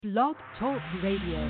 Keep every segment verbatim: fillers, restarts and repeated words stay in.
Blog Talk Radio.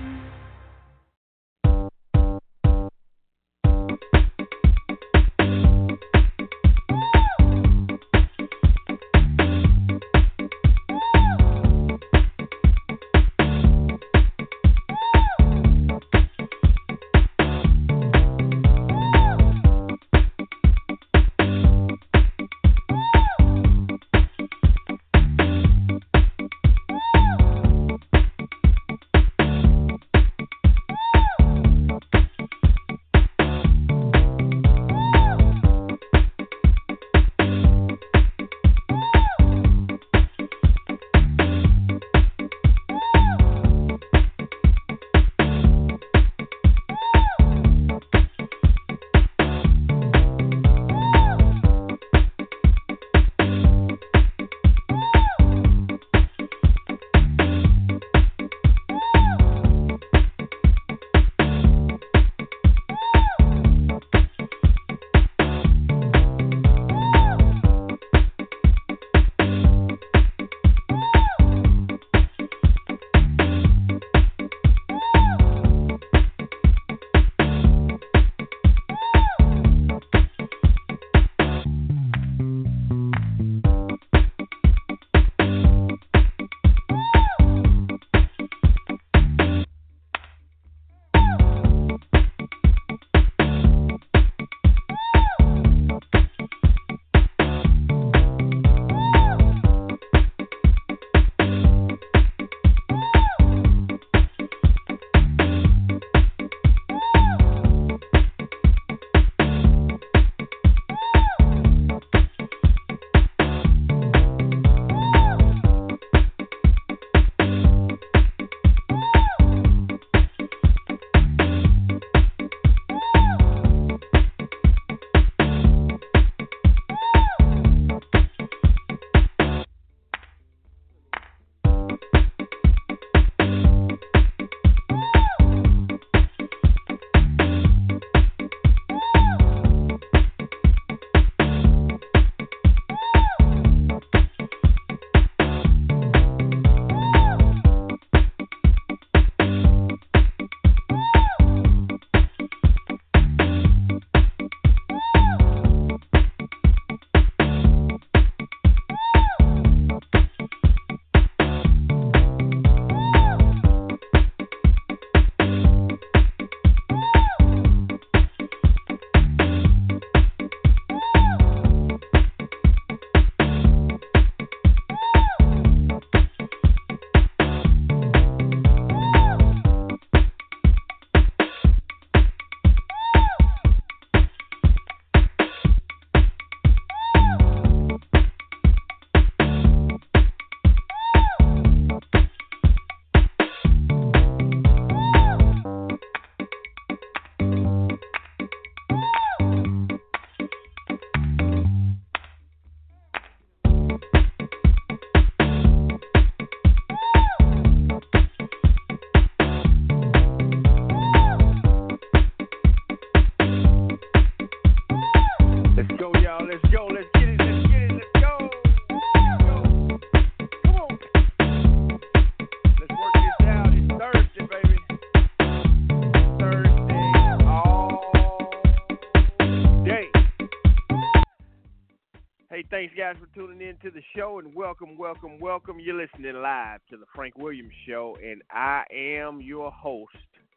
Thanks, guys, for tuning in to the show, and welcome, welcome, welcome. You're listening live to the Frank Williams Show, and I am your host,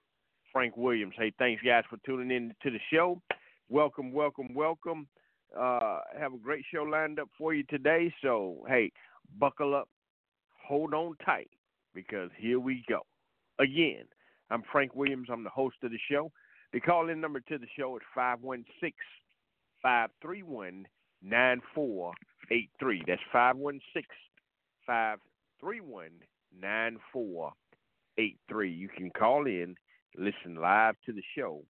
Frank Williams. Hey, thanks, guys, for tuning in to the show. Welcome, welcome, welcome. Uh, have a great show lined up for you today, so, hey, buckle up, hold on tight, because here we go. Again, I'm Frank Williams. I'm the host of the show. The call-in number to the show is five one six, five three one, nine four eight three. That's five one six, five three one, nine four eight three. You can call in, listen live to the show.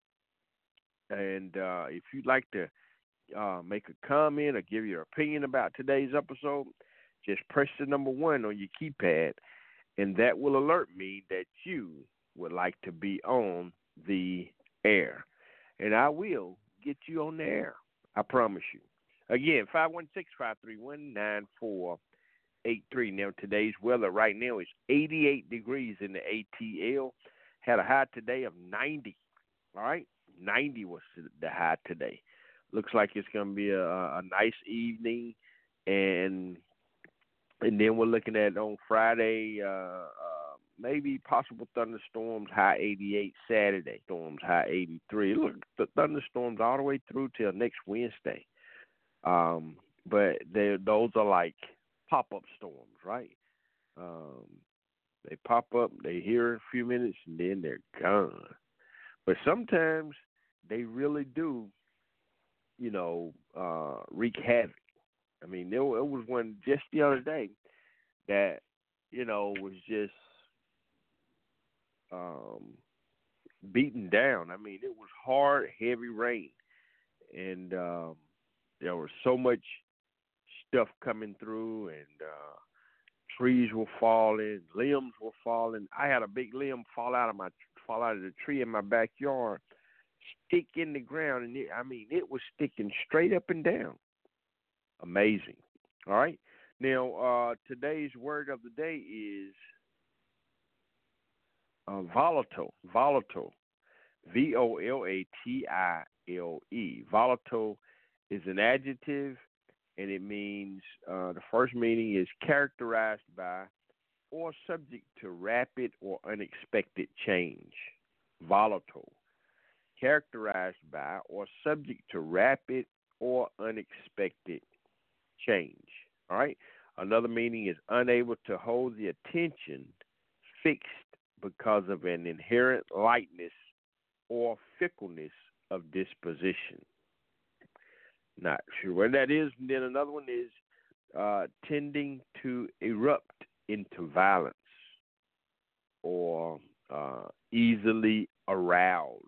And uh, if you'd like to uh, make a comment or give your opinion about today's episode, just press the number one on your keypad, and that will alert me that you would like to be on the air. And I will get you on the air. I promise you. Again, five one six, five three one, nine four eight three. Now, today's weather right now is eighty-eight degrees in the A T L. Had a high today of ninety. All right? ninety was the high today. Looks like it's going to be a, a nice evening. And and then we're looking at on Friday, uh, uh, maybe possible thunderstorms, high eighty-eight. Saturday, storms, high eighty-three. Look, the thunderstorms all the way through till next Wednesday. Um, but they those are like pop-up storms, right? Um, they pop up, they hear a few minutes, and then they're gone. But sometimes they really do, you know, uh, wreak havoc. I mean, there, there was one just the other day that, you know, was just um, beaten down. I mean, it was hard, heavy rain, and um, there was so much stuff coming through, and uh, trees were falling, limbs were falling. I had a big limb fall out of my fall out of the tree in my backyard, stick in the ground, and it, I mean, it was sticking straight up and down. Amazing. All right. Now, uh, today's word of the day is uh, volatile. Volatile. V O L A T I L E. Volatile is an adjective, and it means, uh, the first meaning is characterized by or subject to rapid or unexpected change. Volatile. Characterized by or subject to rapid or unexpected change. All right. Another meaning is unable to hold the attention fixed because of an inherent lightness or fickleness of disposition. Not sure what that is. And then another one is uh, tending to erupt into violence or uh, easily aroused.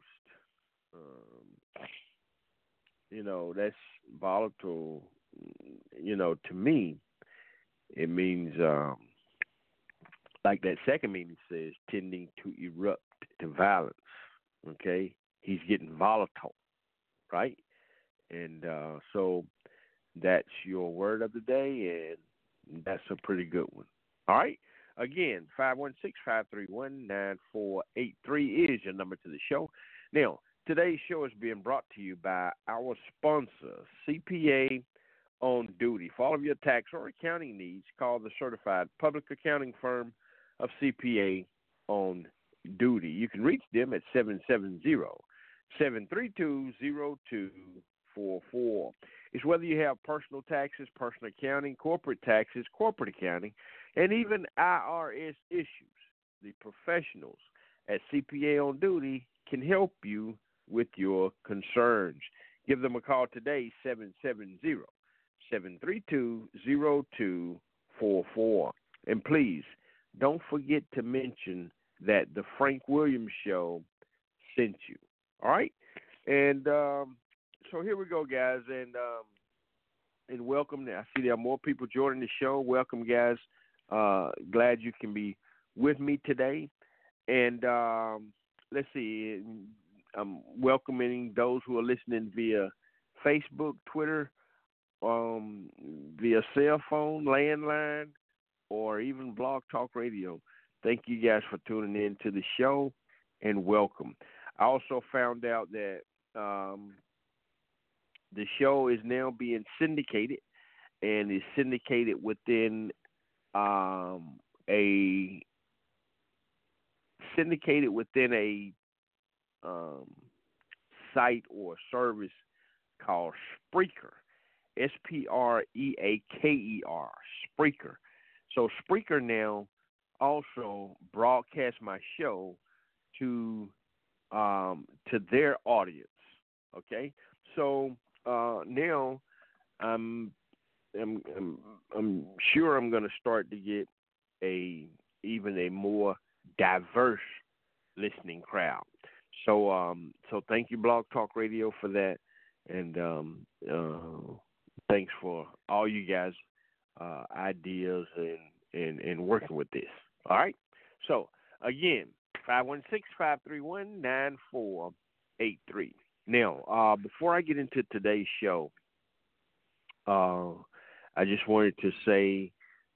Um, you know, that's volatile. You know, to me, it means, um, like that second meaning says, tending to erupt to violence. Okay? He's getting volatile, right? And uh, so that's your word of the day, and that's a pretty good one. All right? Again, five one six, five three one, nine four eight three is your number to the show. Now, today's show is being brought to you by our sponsor, C P A on Duty. For all of your tax or accounting needs, call the certified public accounting firm of C P A on Duty. You can reach them at seven seven zero, seven three two, zero two four four. It's whether you have personal taxes, personal accounting, corporate taxes, corporate accounting, and even I R S issues. The professionals at C P A on Duty can help you with your concerns. Give them a call today, seven seven zero, seven three two, zero two four four. And please, don't forget to mention that the Frank Williams Show sent you. All right? And um, so here we go, guys. And um, and welcome. I see there are more people joining the show. Welcome, guys. Uh, glad you can be with me today. And um, let's see. I'm welcoming those who are listening via Facebook, Twitter, um, via cell phone, landline, or even Blog Talk Radio. Thank you guys for tuning in to the show, and welcome. I also found out that um, the show is now being syndicated, and is syndicated within um, a syndicated within a um, site or service called Spreaker, S P R E A K E R, Spreaker. So Spreaker now also broadcasts my show to um, to their audience. Okay, so uh, now I'm, I'm I'm I'm sure I'm going to start to get a even a more diverse listening crowd. So um so thank you, Blog Talk Radio, for that, and um, uh, thanks for all you guys' uh, ideas and, and and working with this. All right. So again, five one six, five three one, nine four eight three. Now, uh, before I get into today's show, uh, I just wanted to say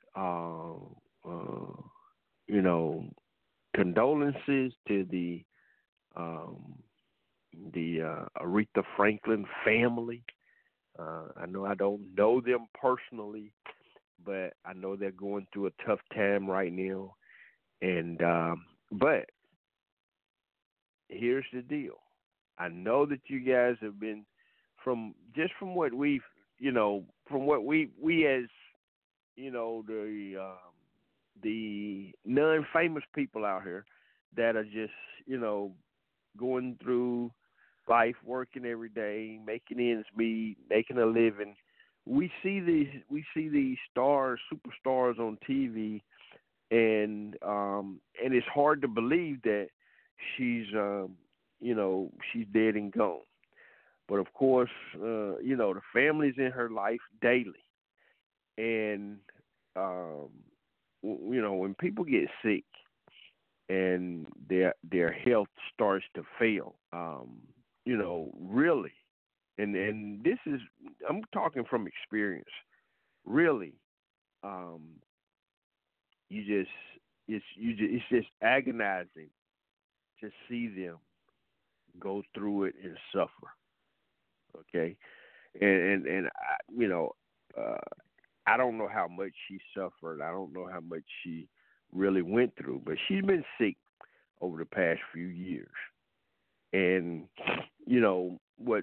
uh, uh, you know, condolences to the um, the uh, Aretha Franklin family. Uh, I know I don't know them personally, but I know they're going through a tough time right now. And um, but here's the deal. I know that you guys have been from just from what we've you know from what we we as you know the um, the non-famous people out here that are just you know going through life, working every day, making ends meet, making a living. We see these we see these stars, superstars on T V, and um, and it's hard to believe that she's um, you know she's dead and gone. But of course, uh, you know the family's in her life daily, and um, you know when people get sick and their their health starts to fail, um, you know really, and and this is I'm talking from experience. Really, um, you just it's you just, it's just agonizing to see them go through it and suffer. Okay, and and, and I, you know, uh, I don't know how much she suffered. I don't know how much she really went through, but she's been sick over the past few years. And you know what's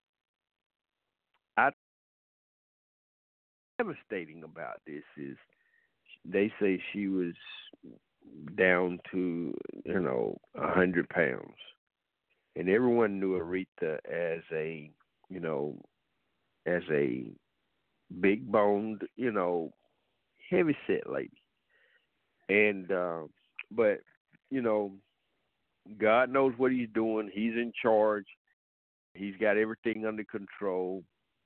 I devastating about this is they say she was down to you know a hundred pounds, and everyone knew Aretha as a you know as a big boned you know heavy set lady, and uh, but you know God knows what He's doing. He's in charge. He's got everything under control,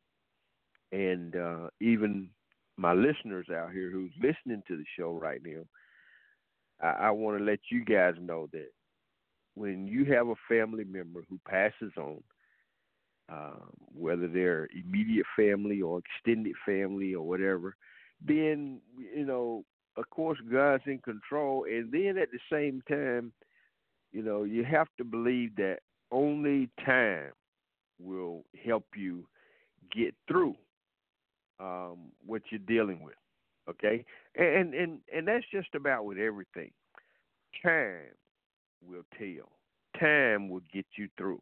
and uh, even my listeners out here who's listening to the show right now, I, I want to let you guys know that when you have a family member who passes on, uh, whether they're immediate family or extended family or whatever, then, you know, of course, God's in control. And then at the same time, you know, you have to believe that only time will help you get through um, what you're dealing with. Okay? And, and, and that's just about with everything. Time will tell. Time will get you through.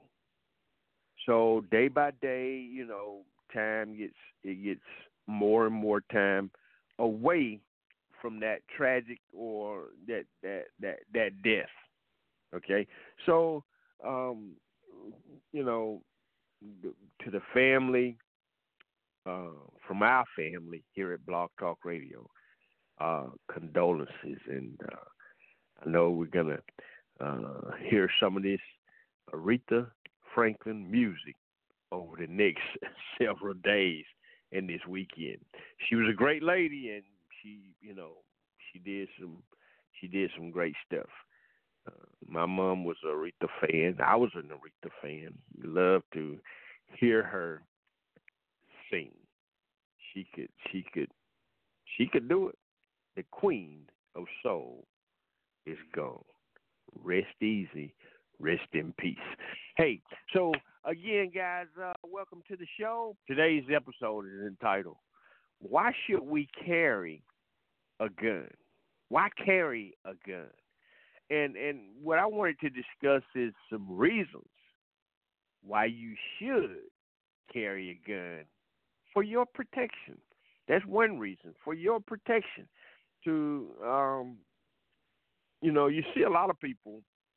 So day by day, you know, time gets it gets more and more time away from that tragic or that that that that death. Okay, so um, you know, to the family, uh, from our family here at Blog Talk Radio, uh, condolences, and uh, I know we're gonna uh, hear some of this Aretha Franklin music over the next several days and this weekend. She was a great lady, and she, you know, she did some, she did some great stuff. Uh, my mom was a Aretha fan. I was an Aretha fan. Loved to hear her sing. She could, she could, she could do it. The Queen of Soul is gone. Rest easy. Rest in peace. Hey, so again, guys, uh, welcome to the show. Today's episode is entitled, Why Should We Carry a Gun? Why carry a gun? And and what I wanted to discuss is some reasons why you should carry a gun for your protection. That's one reason, for your protection. To, um, you know, you see a lot of people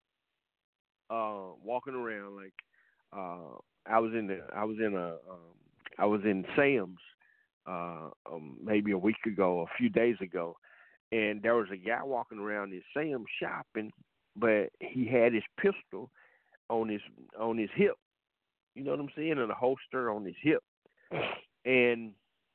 uh, walking around like uh, I was in the I was in a um, I was in Sam's uh, um, maybe a week ago, a few days ago, and there was a guy walking around in Sam's shopping, but he had his pistol on his on his hip. You know what I'm saying? And a holster on his hip, and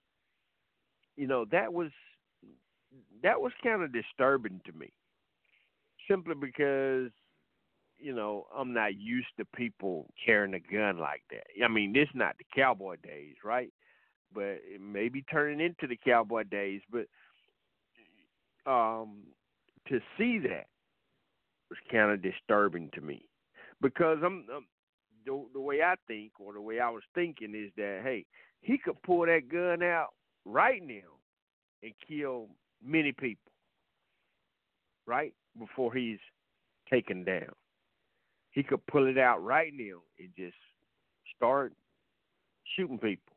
you know that was that was kind of disturbing to me, simply because you know, I'm not used to people carrying a gun like that. I mean, this is not the cowboy days, right? But it may be turning into the cowboy days. But um, to see that was kind of disturbing to me because I'm, I'm the, the way I think or the way I was thinking is that hey, he could pull that gun out right now and kill many people, right before he's taken down. He could pull it out right now and just start shooting people.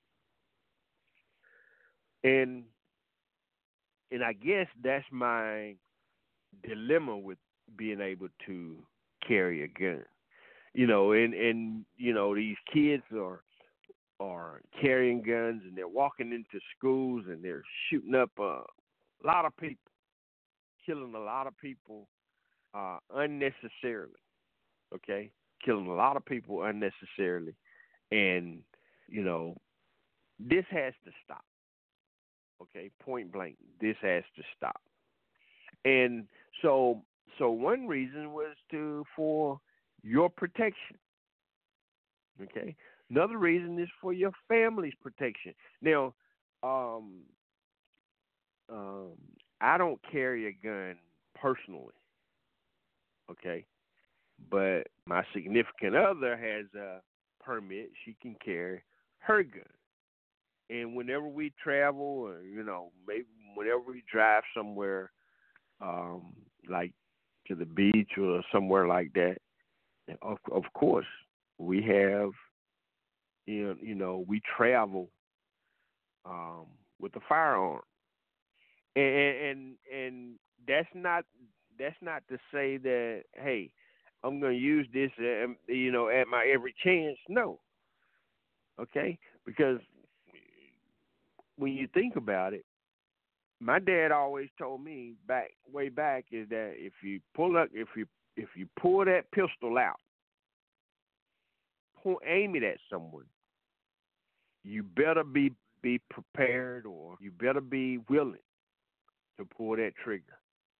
And and I guess that's my dilemma with being able to carry a gun. You know, and, and you know, these kids are are carrying guns and they're walking into schools and they're shooting up a lot of people, killing a lot of people uh, unnecessarily. Okay, killing a lot of people unnecessarily, and you know, this has to stop. Okay, point blank, this has to stop. And so, so one reason was to for your protection. Okay, another reason is for your family's protection. Now, um, um, I don't carry a gun personally. Okay, but my significant other has a permit. She can carry her gun. And whenever we travel, or, you know, maybe whenever we drive somewhere, um, like to the beach or somewhere like that, of, of course, we have, you know, you know we travel um, with a firearm. And, and and that's not that's not to say that, hey, I'm going to use this, uh, you know, at my every chance. No, okay, because when you think about it, my dad always told me back way back is that if you pull up, if you if you pull that pistol out, point, aim it at someone, you better be be prepared or you better be willing to pull that trigger.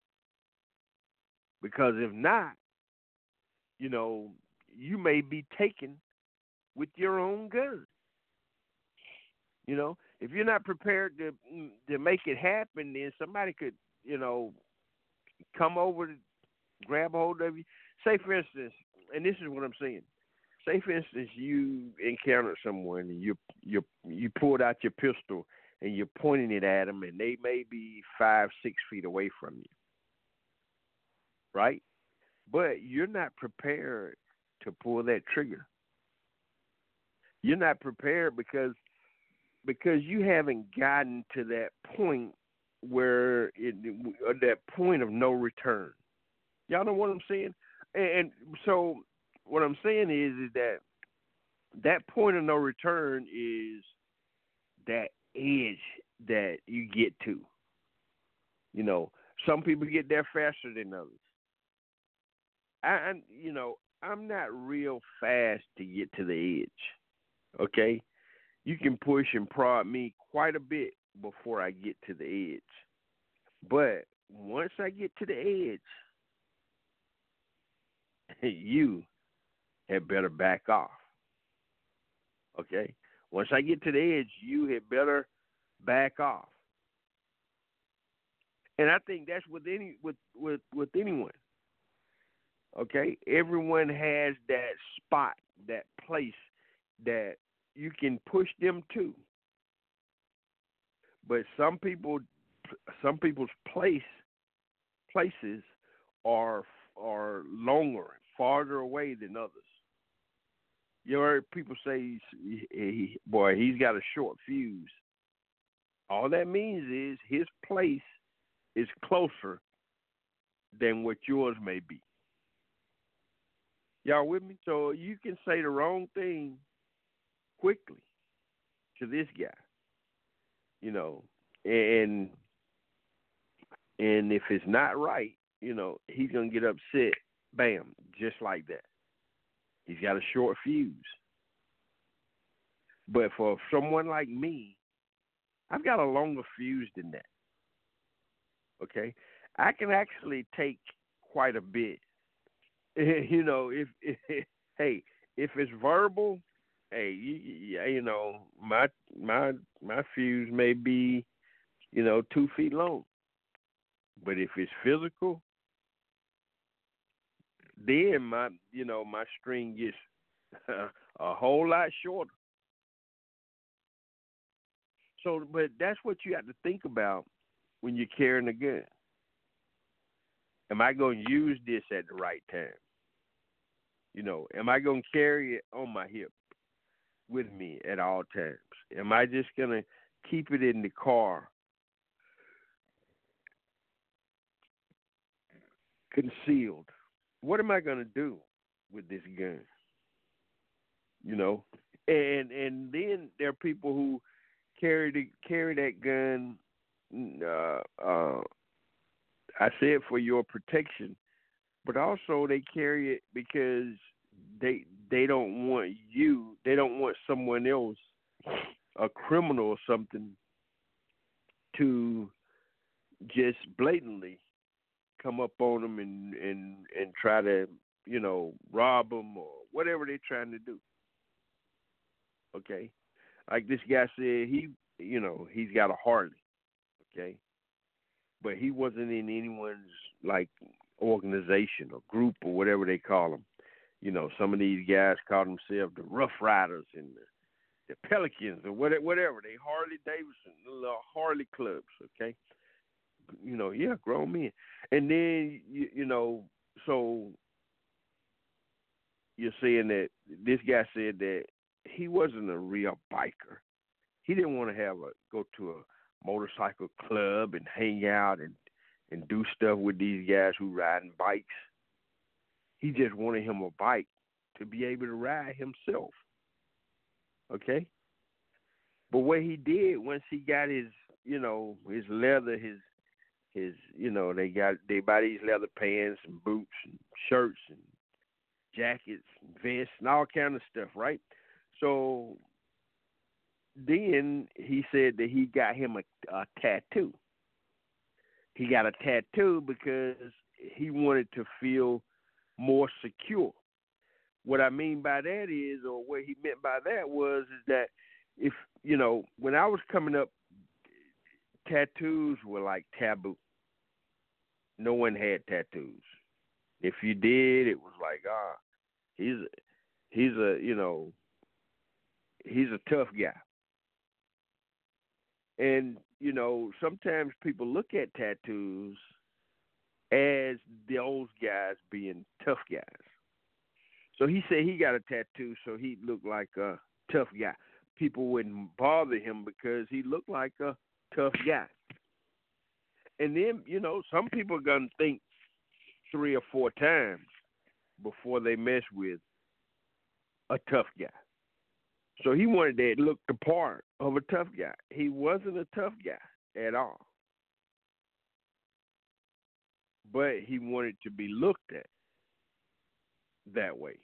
Because if not, you know, you may be taken with your own gun. You know, if you're not prepared to to make it happen, then somebody could, you know, come over to grab a hold of you. Say, for instance, and this is what I'm saying. Say, for instance, you encountered someone and you you you pulled out your pistol and you're pointing it at them, and they may be five, six feet away from you, right? But you're not prepared to pull that trigger. You're not prepared because because you haven't gotten to that point where it, that point of no return. Y'all know what I'm saying? And, and so what I'm saying is, is that that point of no return is that edge that you get to. You know, some people get there faster than others. I, I you know, I'm not real fast to get to the edge. Okay? You can push and prod me quite a bit before I get to the edge. But once I get to the edge, you had better back off. Okay? Once I get to the edge, you had better back off. And I think that's with any with, with, with anyone. Okay? Everyone has that spot, that place that you can push them to. But some people some people's place places are are longer, farther away than others. You heard people say, he, boy, he's got a short fuse. All that means is his place is closer than what yours may be. Y'all with me? So you can say the wrong thing quickly to this guy, you know, and and if it's not right, you know, he's gonna get upset, bam, just like that. He's got a short fuse. But for someone like me, I've got a longer fuse than that. Okay, I can actually take quite a bit. You know, if, if hey, if it's verbal, hey, you, you know, my my my fuse may be, you know, two feet long. But if it's physical, then my you know my string gets a whole lot shorter. So, but that's what you have to think about when you're carrying a gun. Am I going to use this at the right time? You know, am I going to carry it on my hip with me at all times? Am I just going to keep it in the car concealed? What am I going to do with this gun? You know, and and then there are people who carry the, carry that gun. Uh, uh, I said for your protection, but also they carry it because they they don't want you. They don't want someone else, a criminal or something, to just blatantly come up on them and and and try to you know rob them or whatever they're trying to do. Okay, like this guy said, he you know he's got a Harley. Okay, but he wasn't in anyone's like organization or group or whatever they call them. You know, some of these guys call themselves the Rough Riders and the, the Pelicans or whatever. Whatever they Harley Davidson, the little Harley clubs. Okay, you know, yeah, grown men. And then you, you know, so you're saying that this guy said that he wasn't a real biker. He didn't want to have a go to a motorcycle club and hang out and and do stuff with these guys who riding bikes. He just wanted him a bike to be able to ride himself. Okay? But what he did once he got his, you know, his leather, his his you know, they got they buy these leather pants and boots and shirts and jackets and vests and all kind of stuff, right? So then he said that he got him a, a tattoo. He got a tattoo because he wanted to feel more secure. What I mean by that is, or what he meant by that was, is that if, you know, when I was coming up, tattoos were like taboo. No one had tattoos. If you did, it was like, ah, he's he's a, you know, he's a tough guy. And, you know, sometimes people look at tattoos as those guys being tough guys. So he said he got a tattoo so he looked like a tough guy. People wouldn't bother him because he looked like a tough guy. And then, you know, some people are going to think three or four times before they mess with a tough guy. So he wanted to look the part of a tough guy. He wasn't a tough guy at all. But he wanted to be looked at that way.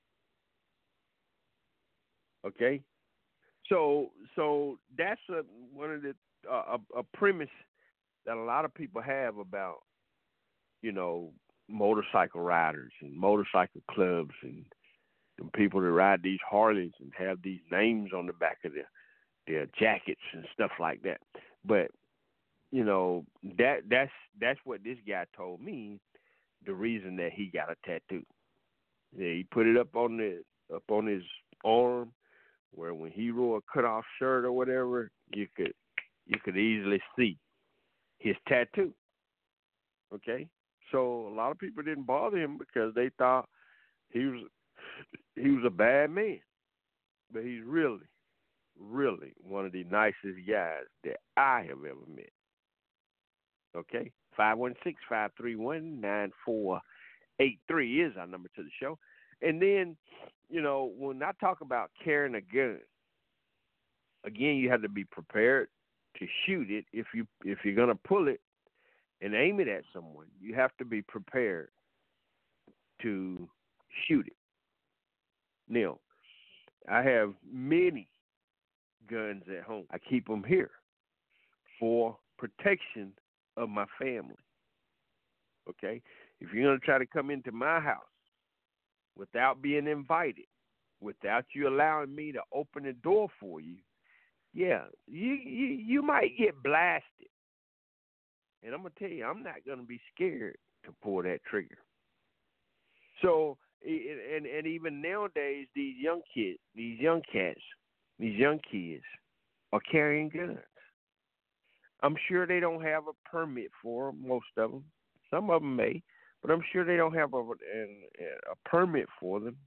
Okay? So so that's a, one of the uh, a, a premise that a lot of people have about, you know, motorcycle riders and motorcycle clubs and the people that ride these Harleys and have these names on the back of their their jackets and stuff like that. But you know, that that's that's what this guy told me. The reason that he got a tattoo. Yeah, he put it up on the up on his arm, where when he wore a cut off shirt or whatever, you could you could easily see his tattoo. Okay, so a lot of people didn't bother him because they thought he was he was a bad man, but he's really, really one of the nicest guys that I have ever met. Okay, five one six, five three one, nine four eight three is our number to the show. And then, you know, when I talk about carrying a gun, again, you have to be prepared to shoot it. If you if you're gonna pull it and aim it at someone, you have to be prepared to shoot it. Now, I have many guns at home. I keep them here for protection of my family. Okay? If you're going to try to come into my house without being invited, without you allowing me to open the door for you, yeah, you you, you might get blasted. And I'm gonna tell you, I'm not gonna be scared to pull that trigger. So, and and even nowadays, these young kids, these young cats, these young kids are carrying guns. I'm sure they don't have a permit for them, most of them. Some of them may, but I'm sure they don't have a, a, a permit for them.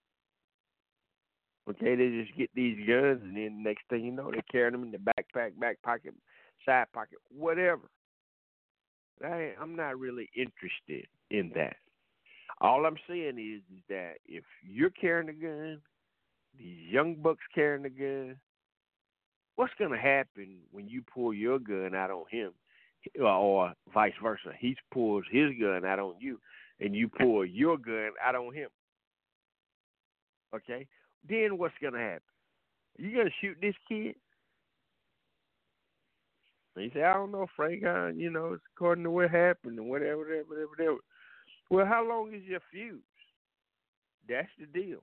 Okay, they just get these guns, and then next thing you know, they carry them in the backpack, back pocket, side pocket, whatever. I, I'm not really interested in that. All I'm saying is, is that if you're carrying a gun, these young bucks carrying a gun, what's going to happen when you pull your gun out on him, or vice versa? He pulls his gun out on you, and you pull your gun out on him. Okay? Then what's going to happen? You going to shoot this kid? And he said, I don't know, Frank. I, you know, it's according to what happened and whatever, whatever, whatever, whatever. Well, how long is your fuse? That's the deal.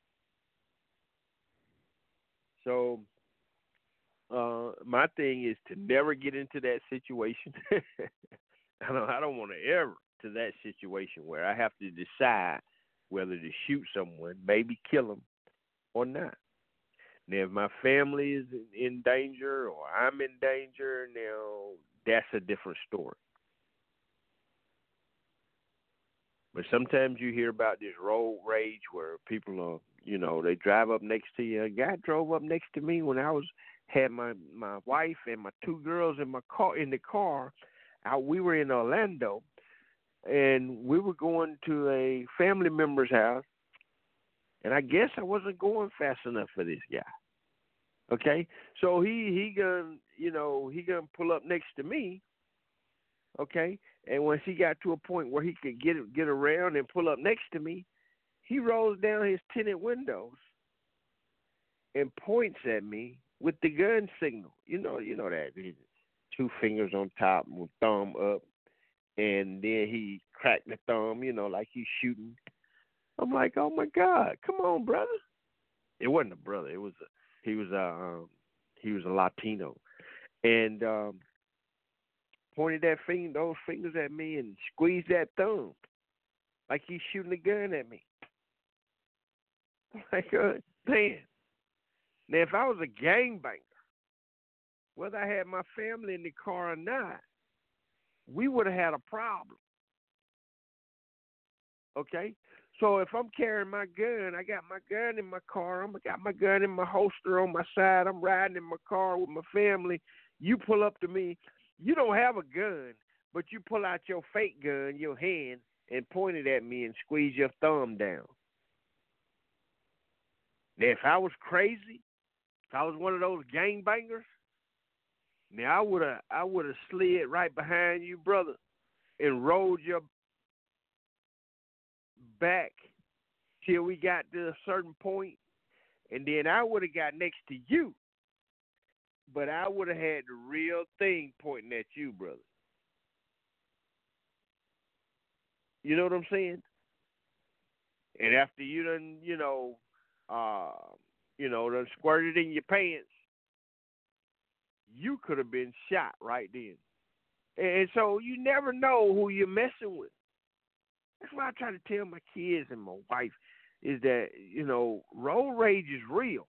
So, uh, my thing is to never get into that situation. I don't, I don't want to ever to that situation where I have to decide whether to shoot someone, maybe kill them, or not. Now, if my family is in danger or I'm in danger, now that's a different story. But sometimes you hear about this road rage where people are, you know, they drive up next to you. A guy drove up next to me when I was had my, my wife and my two girls in my car in the car. Out, we were in Orlando, and we were going to a family member's house. And I guess I wasn't going fast enough for this guy. Okay, so he he gonna you know he gonna pull up next to me. Okay, and once he got to a point where he could get get around and pull up next to me, he rolls down his tinted windows and points at me with the gun signal. You know, you know that two fingers on top, with thumb up, and then he cracked the thumb. You know, like he's shooting. I'm like, oh my God, come on, brother. It wasn't a brother. It was a he was a um, he was a Latino, and um, pointed that finger, those fingers at me, and squeezed that thumb like he's shooting a gun at me. Like, uh, man. Now, if I was a gangbanger, whether I had my family in the car or not, we would have had a problem. Okay? So if I'm carrying my gun, I got my gun in my car, I got my gun in my holster on my side, I'm riding in my car with my family, you pull up to me, you don't have a gun, but you pull out your fake gun, your hand, and point it at me and squeeze your thumb down. Now, if I was crazy, if I was one of those gangbangers, now I would have I would have slid right behind you, brother, and rolled your back till we got to a certain point, and then I would have got next to you, but I would have had the real thing pointing at you, brother. You know what I'm saying? And after you done, you know, uh, you know, done squirted in your pants, you could have been shot right then. And so you never know who you're messing with. That's why I try to tell my kids and my wife is that, you know, road rage is real.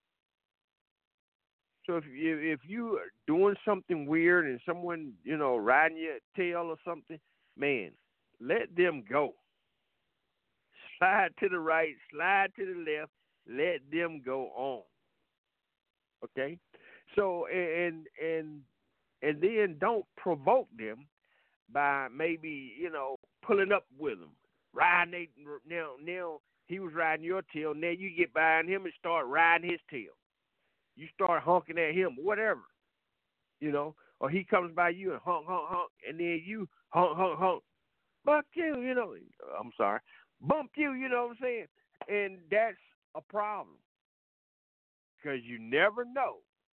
So if you, if you are doing something weird and someone, you know, riding your tail or something, man, let them go. Slide to the right, slide to the left, let them go on. Okay? So and and and then don't provoke them by maybe, you know, pulling up with them. Riding they, now now he was riding your tail, now you get behind him and start riding his tail. You start honking at him, whatever. You know, or he comes by you and honk, honk, honk, and then you honk, honk, honk. Buck you, you know. I'm sorry. Bump you, you know what I'm saying? And that's a problem. Because you never know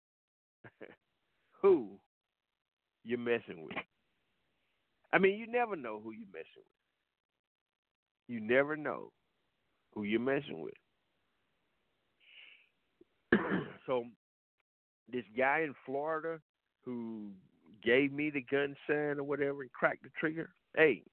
who you're messing with. I mean, you never know who you're messing with. You never know who you're messing with. So, this guy in Florida who gave me the gun sign or whatever and cracked the trigger, hey,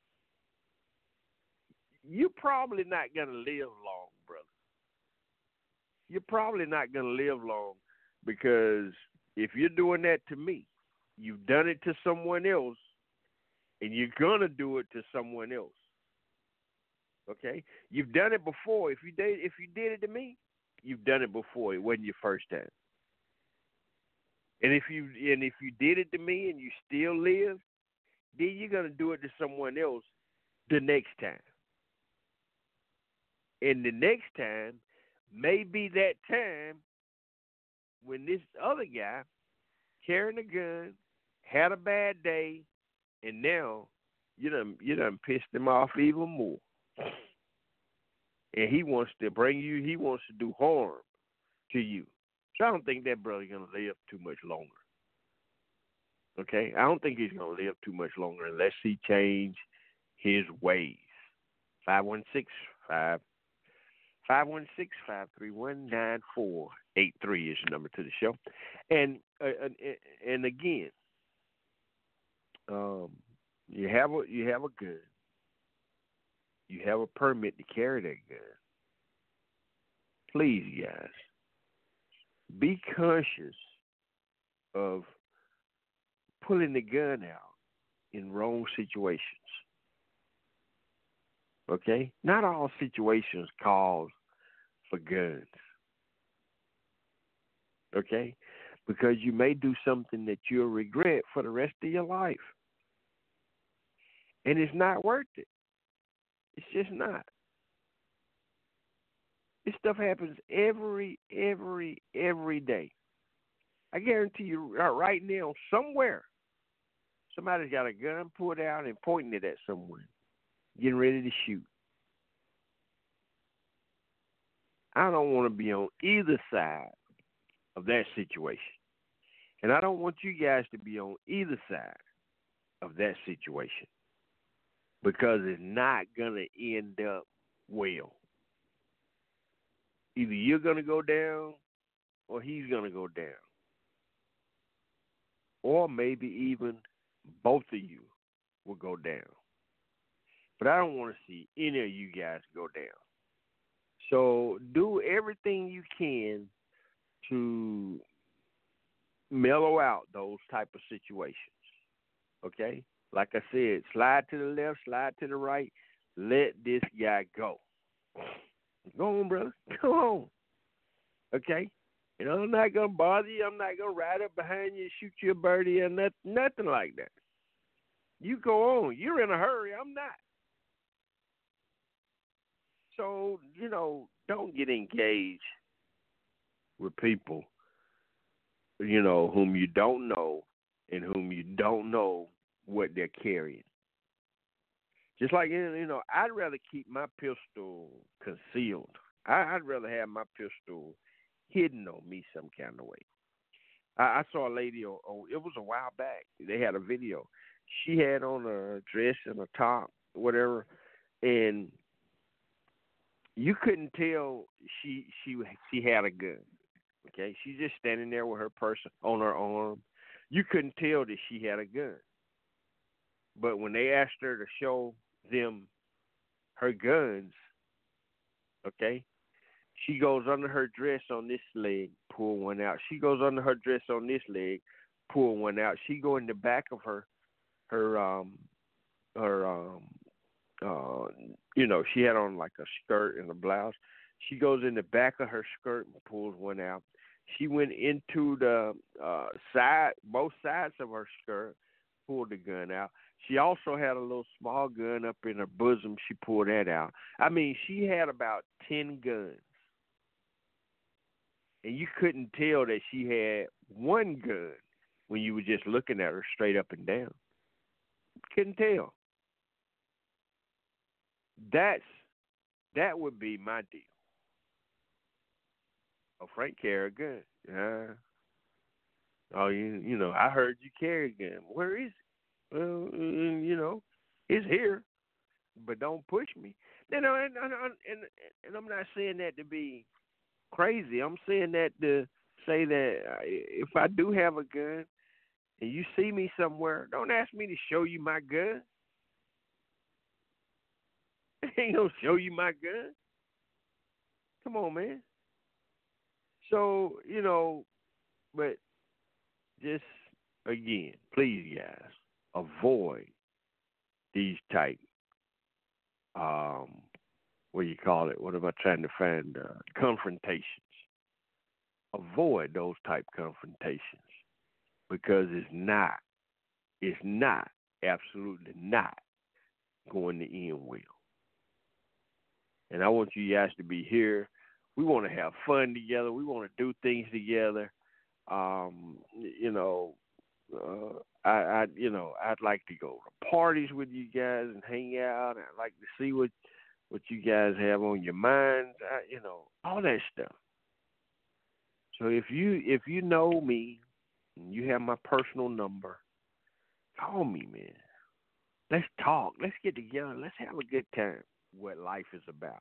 you're probably not going to live long, brother. You're probably not going to live long because if you're doing that to me, you've done it to someone else, and you're going to do it to someone else. Okay? You've done it before. If you did, if you did it to me, you've done it before. It wasn't your first time. And if you and if you did it to me and you still live, then you're going to do it to someone else the next time. And the next time may be that time when this other guy carrying a gun had a bad day, and now you done you done pissed him off even more. And he wants to bring you, he wants to do harm to you. So I don't think that brother's going to live too much longer. Okay? I don't think he's going to live too much longer unless he change his ways. five one six, five one six, five three one, nine four eight three is the number to the show. And uh, and again, um, you have a you have a gun. You have a permit to carry that gun. Please, guys, be conscious of pulling the gun out in wrong situations. Okay? Not all situations call for guns. Okay? Because you may do something that you'll regret for the rest of your life. And it's not worth it. It's just not. This stuff happens every, every, every day. I guarantee you right now, somewhere, somebody's got a gun pulled out and pointing it at someone, getting ready to shoot. I don't want to be on either side of that situation. And I don't want you guys to be on either side of that situation because it's not going to end up well. Either you're going to go down or he's going to go down. Or maybe even both of you will go down. But I don't want to see any of you guys go down. So do everything you can to mellow out those type of situations. Okay? Like I said, slide to the left, slide to the right. Let this guy go. Go on, brother. Go on. Okay? And I'm not going to bother you. I'm not going to ride up behind you and shoot you a birdie or nothing, nothing like that. You go on. You're in a hurry. I'm not. So, you know, don't get engaged with people, you know, whom you don't know and whom you don't know what they're carrying. Just like, you know, I'd rather keep my pistol concealed. I'd rather have my pistol hidden on me some kind of way. I, I saw a lady, on, on, it was a while back, they had a video. She had on a dress and a top, whatever, and you couldn't tell she she she had a gun. Okay, she's just standing there with her purse on her arm. You couldn't tell that she had a gun. But when they asked her to show them her guns, okay, she goes under her dress on this leg, pull one out. She goes under her dress on this leg, pull one out. She go in the back of her her um her um uh you know, she had on like a skirt and a blouse. She goes in the back of her skirt and pulls one out. She went into the uh side both sides of her skirt, pulled the gun out. She also had a little small gun up in her bosom. She pulled that out. I mean, she had about ten guns. And you couldn't tell that she had one gun when you were just looking at her straight up and down. Couldn't tell. That's that would be my deal. Oh, Frank carry a gun. Uh, oh, you you know, I heard you carry a gun. Where is it? Well, you know, it's here, but don't push me. You know, and and and, and I'm not saying that to be crazy. I'm saying that to say that if I do have a gun, and you see me somewhere, don't ask me to show you my gun. I ain't gonna show you my gun. Come on, man. So, you know, but just again, please, guys, avoid these type, um, what do you call it? What am I trying to find? Uh, confrontations. Avoid those type confrontations because it's not, it's not, absolutely not going to end well. And I want you guys to be here. We want to have fun together. We want to do things together. Um, you know, uh, I, I, you know, I'd like to go to parties with you guys and hang out. I'd like to see what, what you guys have on your minds. I, you know, all that stuff. So if you if you know me, and you have my personal number, call me, man. Let's talk. Let's get together. Let's have a good time. What life is about.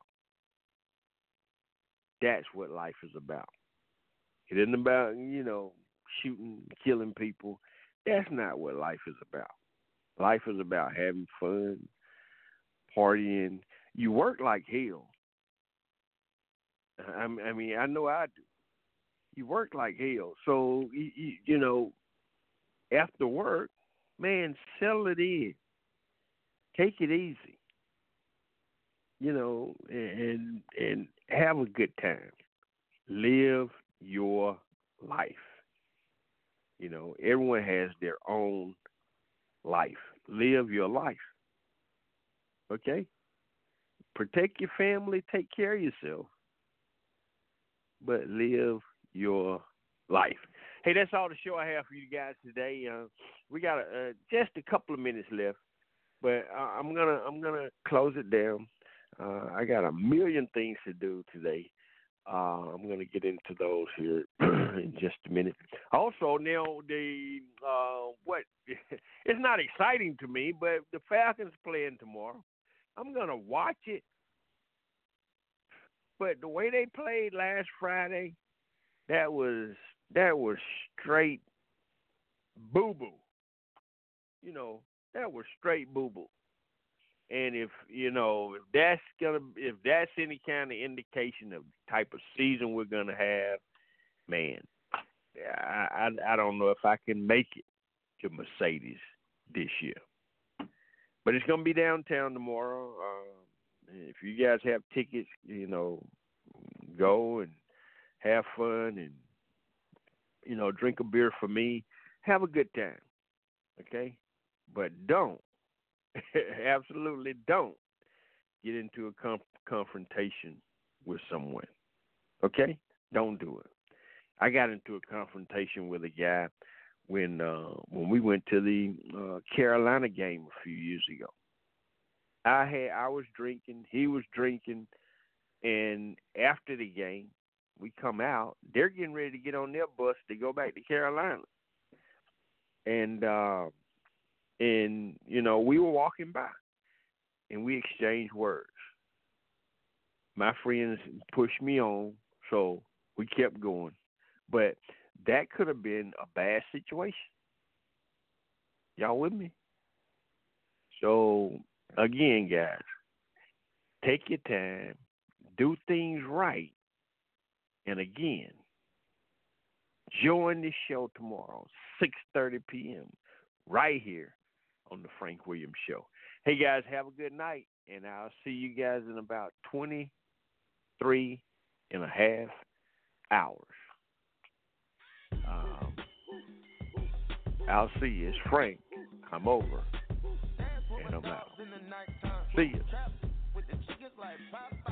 That's what life is about. It isn't about, you know, shooting, killing people. That's not what life is about. Life is about having fun, partying. You work like hell. I mean, I know I do. You work like hell. So, you, you know, after work, man, settle it in. Take it easy. You know, and and have a good time. Live your life. You know, everyone has their own life. Live your life. Okay? Protect your family. Take care of yourself. But live your life. Hey, that's all the show I have for you guys today. Uh, we got uh, just a couple of minutes left, but uh, I'm gonna I'm gonna close it down. Uh, I got a million things to do today. Uh, I'm going to get into those here in just a minute. Also, now the uh, what? It's not exciting to me, but the Falcons playing tomorrow. I'm going to watch it. But the way they played last Friday, that was that was straight boo boo. You know, that was straight boo boo. And if, you know, if that's gonna, if that's any kind of indication of the type of season we're gonna have, man, I, I I don't know if I can make it to Mercedes this year. But it's gonna be downtown tomorrow. Uh, if you guys have tickets, you know, go and have fun and, you know, drink a beer for me. Have a good time, okay? But don't. Absolutely don't get into a conf- confrontation with someone. Okay? Don't do it. I got into a confrontation with a guy when uh, when we went to the uh, Carolina game a few years ago. I had I was drinking, he was drinking, and after the game, we come out. They're getting ready to get on their bus to go back to Carolina, and. Uh, And, you know, we were walking by, and we exchanged words. My friends pushed me on, so we kept going. But that could have been a bad situation. Y'all with me? So, again, guys, take your time, do things right, and again, join the show tomorrow, six thirty p.m., right here on the Frank Williams Show. Hey, guys, have a good night, and I'll see you guys in about twenty-three and a half hours. Um, I'll see you. It's Frank. I'm over, and I'm out. See you.